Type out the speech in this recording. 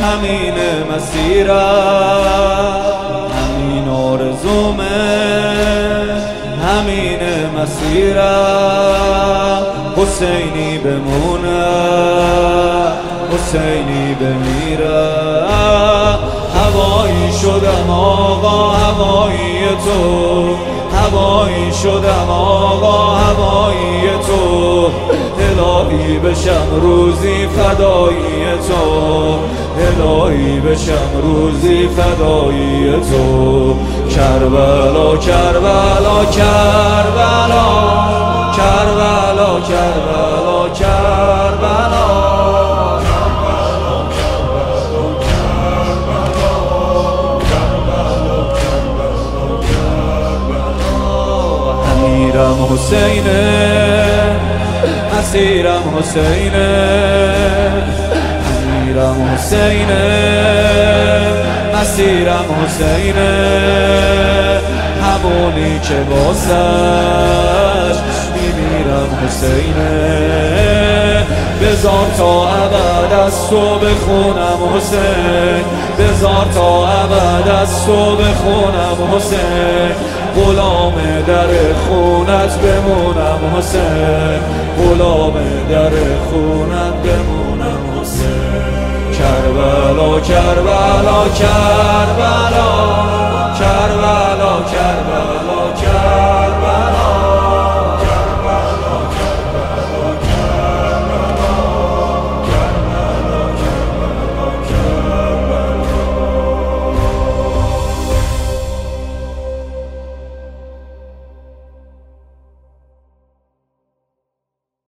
همین مسیرم، همین آرزومه، همین مسیرم. حسینی بمونه، حسینی بمیره. هوایی شدم آقا، هوایی تو، هوایی شدم آقا، هوایی تو. الهی بشم روزی فدایی تو، الهی بشم روزی فدایی تو. کربلا کربلا کربلا کربلا کربلا کربلا. امیرم حسینه، اسیرم حسینه، امیرم حسینه، اسیرم حسینه. همونی که واسش میمیرم حسینه. بذار تا ابد از تو بخونم حسین، بذار تا ابد از تو بخونم حسین. غلام در خونت بمونم حسین، غلام در خونت بمونم حسین. کربلا کربلا کربلا کربلا کربلا.